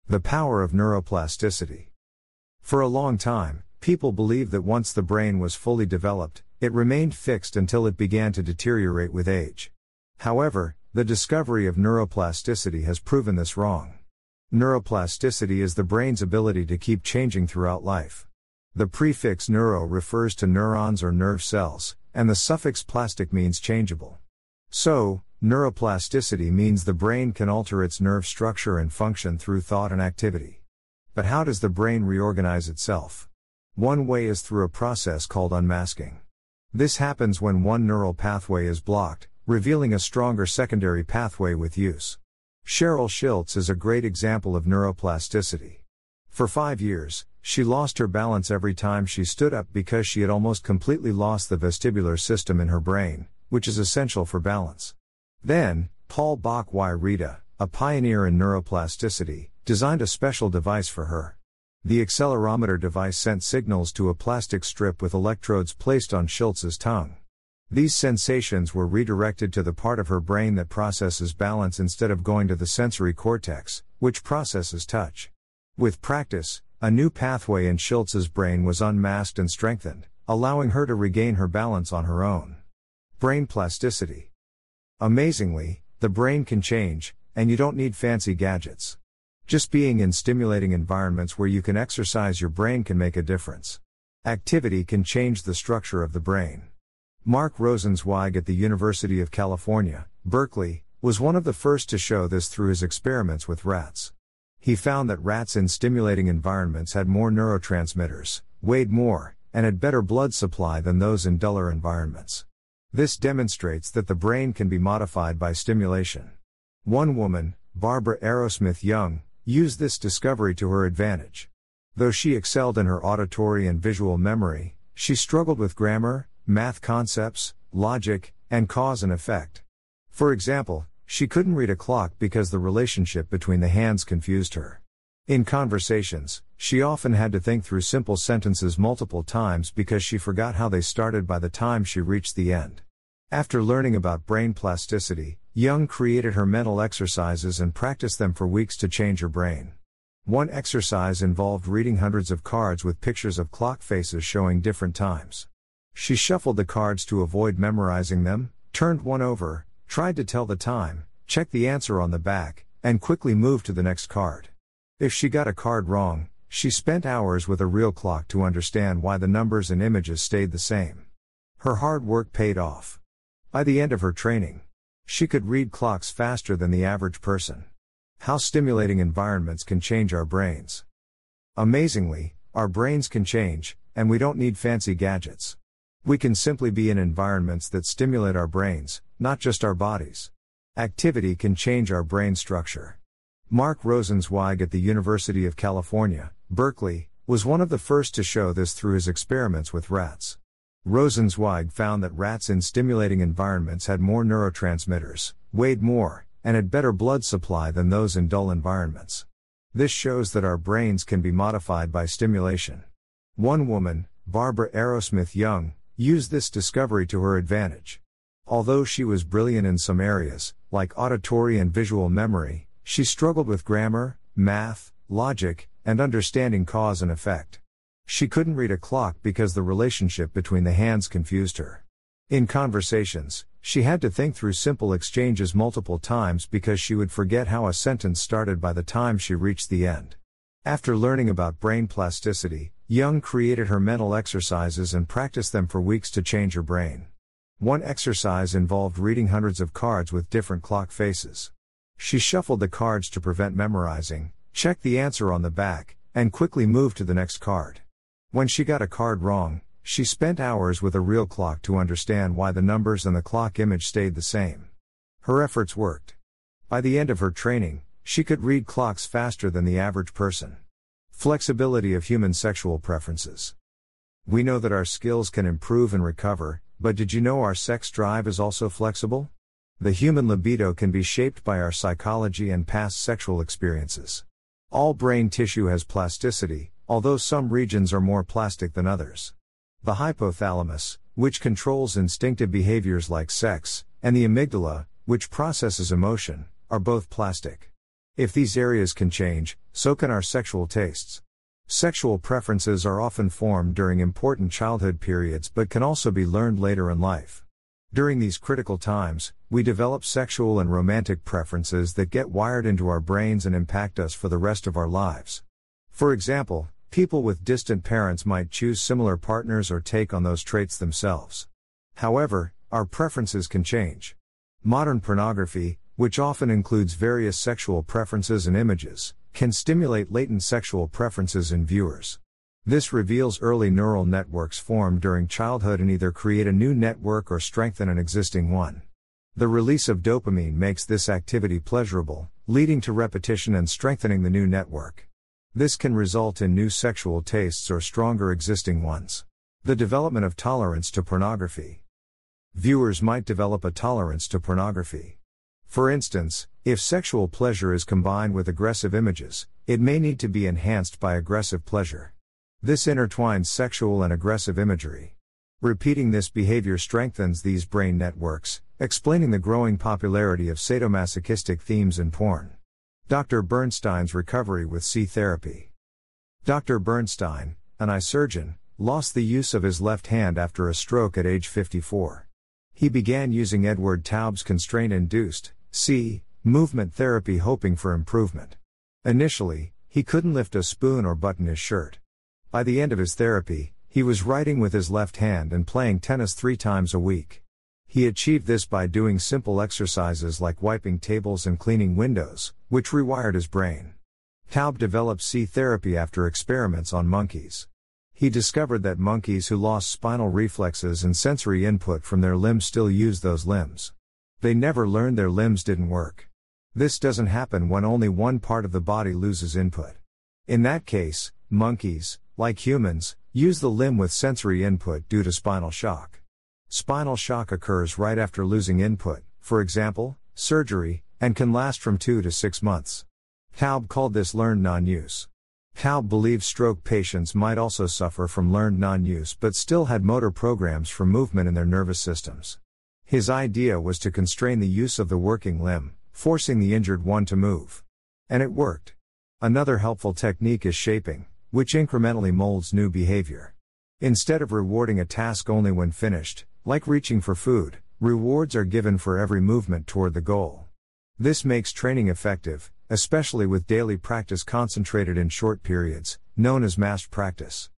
The power of neuroplasticity. For a long time, people believed that once the brain was fully developed, it remained fixed until it began to deteriorate with age. However, the discovery of neuroplasticity has proven this wrong. Neuroplasticity is the brain's ability to keep changing throughout life. The prefix neuro refers to neurons or nerve cells, and the suffix plastic means changeable. So, neuroplasticity means the brain can alter its nerve structure and function through thought and activity. But how does the brain reorganize itself? One way is through a process called unmasking. This happens when one neural pathway is blocked, revealing a stronger secondary pathway with use. Cheryl Schiltz is a great example of neuroplasticity. For 5 years, she lost her balance every time she stood up because she had almost completely lost the vestibular system in her brain, which is essential for balance. Then, Paul Bach-y-Rita, a pioneer in neuroplasticity, designed a special device for her. The accelerometer device sent signals to a plastic strip with electrodes placed on Schiltz's tongue. These sensations were redirected to the part of her brain that processes balance instead of going to the sensory cortex, which processes touch. With practice, a new pathway in Schiltz's brain was unmasked and strengthened, allowing her to regain her balance on her own. Brain plasticity. Amazingly, the brain can change, and you don't need fancy gadgets. Just being in stimulating environments where you can exercise your brain can make a difference. Activity can change the structure of the brain. Mark Rosenzweig at the University of California, Berkeley, was one of the first to show this through his experiments with rats. He found that rats in stimulating environments had more neurotransmitters, weighed more, and had better blood supply than those in duller environments. This demonstrates that the brain can be modified by stimulation. One woman, Barbara Arrowsmith Young, used this discovery to her advantage. Though she excelled in her auditory and visual memory, she struggled with grammar, math concepts, logic, and cause and effect. For example, she couldn't read a clock because the relationship between the hands confused her. In conversations, she often had to think through simple sentences multiple times because she forgot how they started by the time she reached the end. After learning about brain plasticity, Young created her mental exercises and practiced them for weeks to change her brain. One exercise involved reading hundreds of cards with pictures of clock faces showing different times. She shuffled the cards to avoid memorizing them, turned one over, tried to tell the time, checked the answer on the back, and quickly moved to the next card. If she got a card wrong, she spent hours with a real clock to understand why the numbers and images stayed the same. Her hard work paid off. By the end of her training, she could read clocks faster than the average person. How stimulating environments can change our brains. Amazingly, our brains can change, and we don't need fancy gadgets. We can simply be in environments that stimulate our brains, not just our bodies. Activity can change our brain structure. Mark Rosenzweig at the University of California, Berkeley, was one of the first to show this through his experiments with rats. Rosenzweig found that rats in stimulating environments had more neurotransmitters, weighed more, and had better blood supply than those in dull environments. This shows that our brains can be modified by stimulation. One woman, Barbara Arrowsmith Young, used this discovery to her advantage. Although she was brilliant in some areas, like auditory and visual memory, she struggled with grammar, math, logic, and understanding cause and effect. She couldn't read a clock because the relationship between the hands confused her. In conversations, she had to think through simple exchanges multiple times because she would forget how a sentence started by the time she reached the end. After learning about brain plasticity, Young created her mental exercises and practiced them for weeks to change her brain. One exercise involved reading hundreds of cards with different clock faces. She shuffled the cards to prevent memorizing, checked the answer on the back, and quickly moved to the next card. When she got a card wrong, she spent hours with a real clock to understand why the numbers and the clock image stayed the same. Her efforts worked. By the end of her training, she could read clocks faster than the average person. Flexibility of human sexual preferences. We know that our skills can improve and recover, but did you know our sex drive is also flexible? The human libido can be shaped by our psychology and past sexual experiences. All brain tissue has plasticity, although some regions are more plastic than others. The hypothalamus, which controls instinctive behaviors like sex, and the amygdala, which processes emotion, are both plastic. If these areas can change, so can our sexual tastes. Sexual preferences are often formed during important childhood periods but can also be learned later in life. During these critical times, we develop sexual and romantic preferences that get wired into our brains and impact us for the rest of our lives. For example, people with distant parents might choose similar partners or take on those traits themselves. However, our preferences can change. Modern pornography, which often includes various sexual preferences and images, can stimulate latent sexual preferences in viewers. This reveals early neural networks formed during childhood and either create a new network or strengthen an existing one. The release of dopamine makes this activity pleasurable, leading to repetition and strengthening the new network. This can result in new sexual tastes or stronger existing ones. The development of tolerance to pornography. Viewers might develop a tolerance to pornography. For instance, if sexual pleasure is combined with aggressive images, it may need to be enhanced by aggressive pleasure. This intertwines sexual and aggressive imagery. Repeating this behavior strengthens these brain networks, explaining the growing popularity of sadomasochistic themes in porn. Dr. Bernstein's recovery with C therapy. Dr. Bernstein, an eye surgeon, lost the use of his left hand after a stroke at age 54. He began using Edward Taub's constraint-induced C movement therapy hoping for improvement. Initially, he couldn't lift a spoon or button his shirt. By the end of his therapy, he was writing with his left hand and playing tennis 3 times a week. He achieved this by doing simple exercises like wiping tables and cleaning windows, which rewired his brain. Taub developed C therapy after experiments on monkeys. He discovered that monkeys who lost spinal reflexes and sensory input from their limbs still used those limbs. They never learned their limbs didn't work. This doesn't happen when only one part of the body loses input. In that case, monkeys, like humans, use the limb with sensory input due to spinal shock. Spinal shock occurs right after losing input, for example, surgery, and can last from 2 to 6 months. Taub called this learned non-use. Taub believed stroke patients might also suffer from learned non-use but still had motor programs for movement in their nervous systems. His idea was to constrain the use of the working limb, forcing the injured one to move. And it worked. Another helpful technique is shaping, which incrementally molds new behavior. Instead of rewarding a task only when finished, like reaching for food, rewards are given for every movement toward the goal. This makes training effective, especially with daily practice concentrated in short periods, known as massed practice.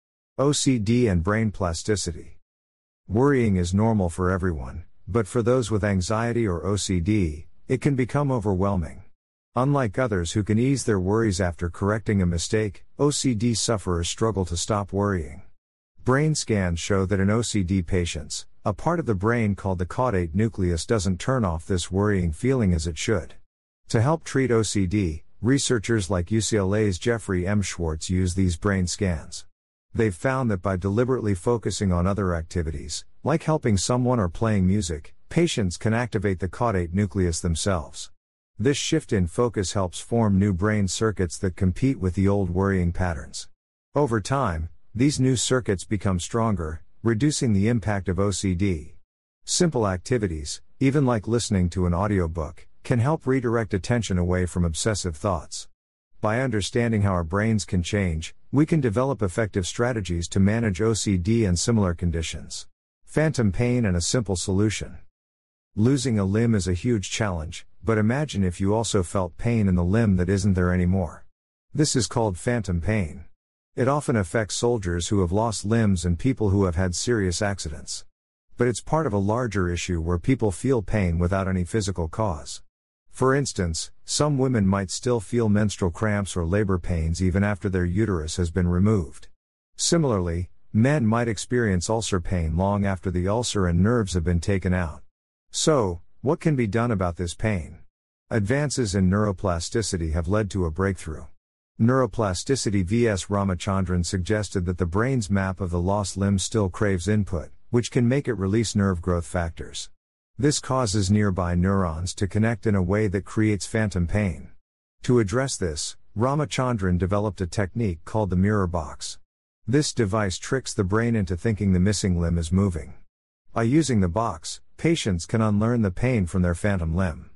OCD and brain plasticity. Worrying is normal for everyone, but for those with anxiety or OCD, it can become overwhelming. Unlike others who can ease their worries after correcting a mistake, OCD sufferers struggle to stop worrying. Brain scans show that in OCD patients, a part of the brain called the caudate nucleus doesn't turn off this worrying feeling as it should. To help treat OCD, researchers like UCLA's Jeffrey M. Schwartz use these brain scans. They've found that by deliberately focusing on other activities, like helping someone or playing music, patients can activate the caudate nucleus themselves. This shift in focus helps form new brain circuits that compete with the old worrying patterns. Over time, these new circuits become stronger, reducing the impact of OCD. Simple activities, even like listening to an audiobook, can help redirect attention away from obsessive thoughts. By understanding how our brains can change, we can develop effective strategies to manage OCD and similar conditions. Phantom pain and a simple solution. Losing a limb is a huge challenge, but imagine if you also felt pain in the limb that isn't there anymore. This is called phantom pain. It often affects soldiers who have lost limbs and people who have had serious accidents. But it's part of a larger issue where people feel pain without any physical cause. For instance, some women might still feel menstrual cramps or labor pains even after their uterus has been removed. Similarly, men might experience ulcer pain long after the ulcer and nerves have been taken out. So, what can be done about this pain? Advances in neuroplasticity have led to a breakthrough. Neuroplasticity vs. Ramachandran suggested that the brain's map of the lost limb still craves input, which can make it release nerve growth factors. This causes nearby neurons to connect in a way that creates phantom pain. To address this, Ramachandran developed a technique called the mirror box. This device tricks the brain into thinking the missing limb is moving. By using the box, patients can unlearn the pain from their phantom limb.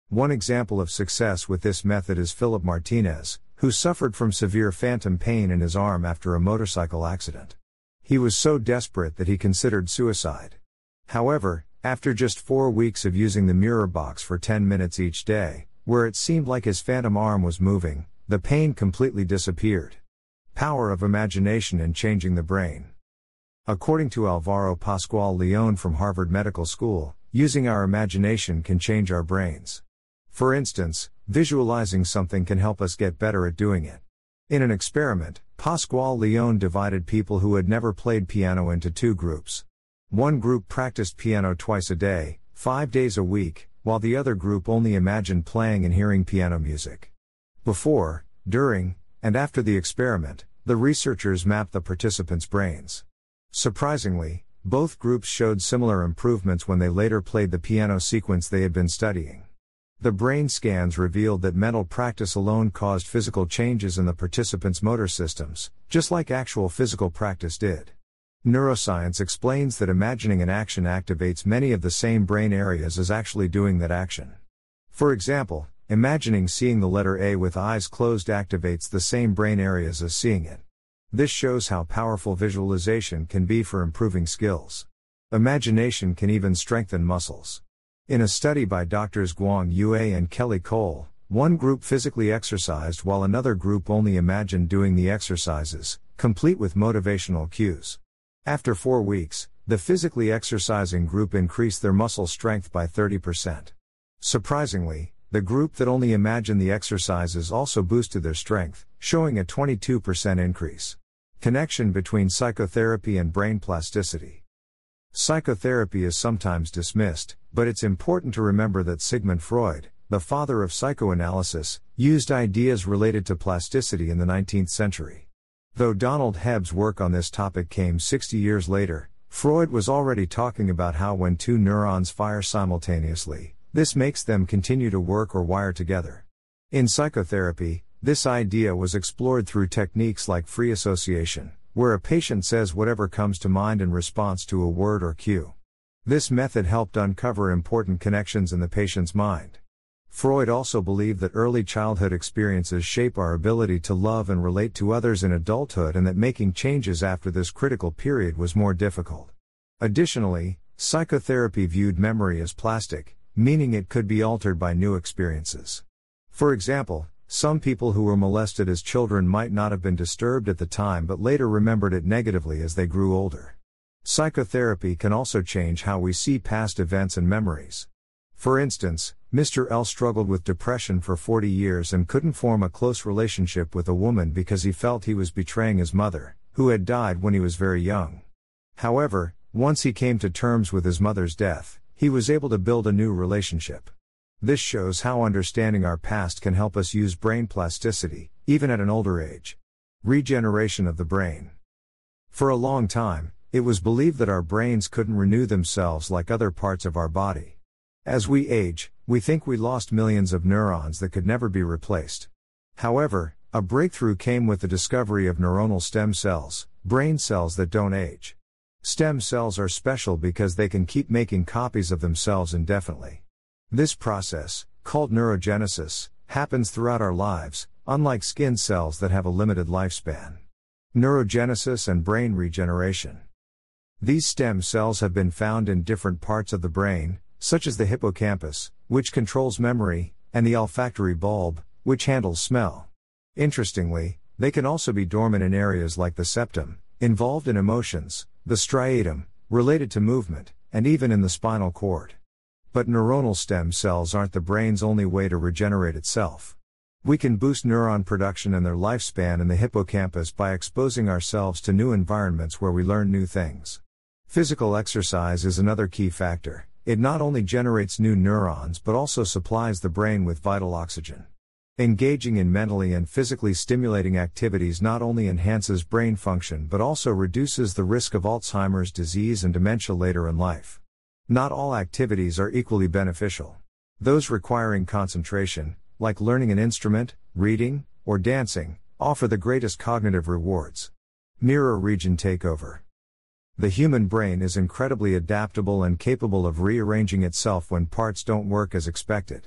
One example of success with this method is Philip Martinez, who suffered from severe phantom pain in his arm after a motorcycle accident. He was so desperate that he considered suicide. However, after just 4 weeks of using the mirror box for 10 minutes each day, where it seemed like his phantom arm was moving, the pain completely disappeared. Power of imagination in changing the brain. According to Alvaro Pascual Leon from Harvard Medical School, using our imagination can change our brains. For instance, visualizing something can help us get better at doing it. In an experiment, Pascual Leon divided people who had never played piano into 2 groups. One group practiced piano twice a day, 5 days a week, while the other group only imagined playing and hearing piano music. Before, during, and after the experiment, the researchers mapped the participants' brains. Surprisingly, both groups showed similar improvements when they later played the piano sequence they had been studying. The brain scans revealed that mental practice alone caused physical changes in the participants' motor systems, just like actual physical practice did. Neuroscience explains that imagining an action activates many of the same brain areas as actually doing that action. For example, imagining seeing the letter A with eyes closed activates the same brain areas as seeing it. This shows how powerful visualization can be for improving skills. Imagination can even strengthen muscles. In a study by Drs. Guang Yue and Kelly Cole, one group physically exercised while another group only imagined doing the exercises, complete with motivational cues. After 4 weeks, the physically exercising group increased their muscle strength by 30%. Surprisingly, the group that only imagined the exercises also boosted their strength, showing a 22% increase. Connection between psychotherapy and brain plasticity. Psychotherapy is sometimes dismissed, but it's important to remember that Sigmund Freud, the father of psychoanalysis, used ideas related to plasticity in the 19th century. Though Donald Hebb's work on this topic came 60 years later, Freud was already talking about how when 2 neurons fire simultaneously, this makes them continue to work or wire together. In psychotherapy, this idea was explored through techniques like free association, where a patient says whatever comes to mind in response to a word or cue. This method helped uncover important connections in the patient's mind. Freud also believed that early childhood experiences shape our ability to love and relate to others in adulthood, and that making changes after this critical period was more difficult. Additionally, psychotherapy viewed memory as plastic, meaning it could be altered by new experiences. For example, some people who were molested as children might not have been disturbed at the time but later remembered it negatively as they grew older. Psychotherapy can also change how we see past events and memories. For instance, Mr. L struggled with depression for 40 years and couldn't form a close relationship with a woman because he felt he was betraying his mother, who had died when he was very young. However, once he came to terms with his mother's death, he was able to build a new relationship. This shows how understanding our past can help us use brain plasticity, even at an older age. Regeneration of the brain. For a long time, it was believed that our brains couldn't renew themselves like other parts of our body. As we age, we think we lost millions of neurons that could never be replaced. However, a breakthrough came with the discovery of neuronal stem cells, brain cells that don't age. Stem cells are special because they can keep making copies of themselves indefinitely. This process, called neurogenesis, happens throughout our lives, unlike skin cells that have a limited lifespan. Neurogenesis and brain regeneration. These stem cells have been found in different parts of the brain, such as the hippocampus, which controls memory, and the olfactory bulb, which handles smell. Interestingly, they can also be dormant in areas like the septum, involved in emotions, the striatum, related to movement, and even in the spinal cord. But neuronal stem cells aren't the brain's only way to regenerate itself. We can boost neuron production and their lifespan in the hippocampus by exposing ourselves to new environments where we learn new things. Physical exercise is another key factor. It not only generates new neurons but also supplies the brain with vital oxygen. Engaging in mentally and physically stimulating activities not only enhances brain function but also reduces the risk of Alzheimer's disease and dementia later in life. Not all activities are equally beneficial. Those requiring concentration, like learning an instrument, reading, or dancing, offer the greatest cognitive rewards. Mirror region takeover. The human brain is incredibly adaptable and capable of rearranging itself when parts don't work as expected.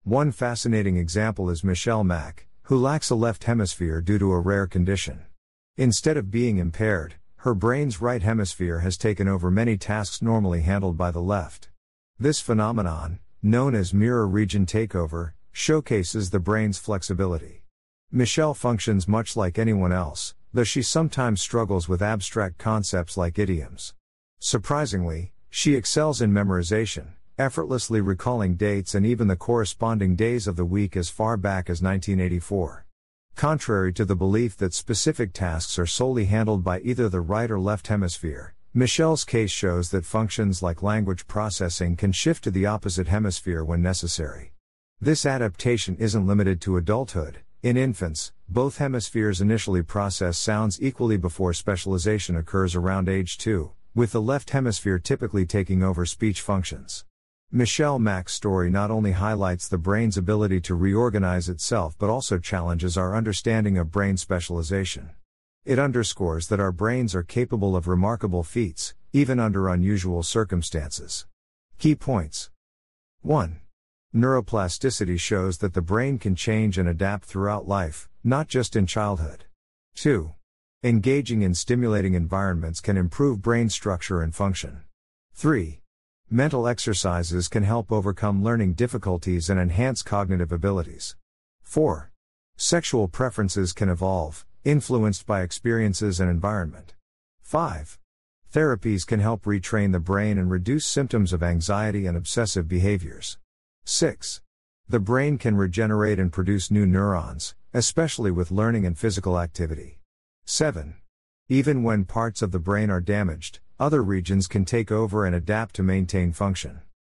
One fascinating example is Michelle Mak, who lacks a left hemisphere due to a rare condition. Instead of being impaired, her brain's right hemisphere has taken over many tasks normally handled by the left. This phenomenon, known as mirror region takeover, showcases the brain's flexibility. Michelle functions much like anyone else, though she sometimes struggles with abstract concepts like idioms. Surprisingly, she excels in memorization, effortlessly recalling dates and even the corresponding days of the week as far back as 1984. Contrary to the belief that specific tasks are solely handled by either the right or left hemisphere, Michelle's case shows that functions like language processing can shift to the opposite hemisphere when necessary. This adaptation isn't limited to adulthood. In infants, both hemispheres initially process sounds equally before specialization occurs around age 2, with the left hemisphere typically taking over speech functions. Michelle Mak's story not only highlights the brain's ability to reorganize itself but also challenges our understanding of brain specialization. It underscores that our brains are capable of remarkable feats, even under unusual circumstances. Key points. 1. Neuroplasticity shows that the brain can change and adapt throughout life, not just in childhood. 2. Engaging in stimulating environments can improve brain structure and function. 3. Mental exercises can help overcome learning difficulties and enhance cognitive abilities. 4. Sexual preferences can evolve, influenced by experiences and environment. 5. Therapies can help retrain the brain and reduce symptoms of anxiety and obsessive behaviors. 6. The brain can regenerate and produce new neurons, especially with learning and physical activity. 7. Even when parts of the brain are damaged, other regions can take over and adapt to maintain function.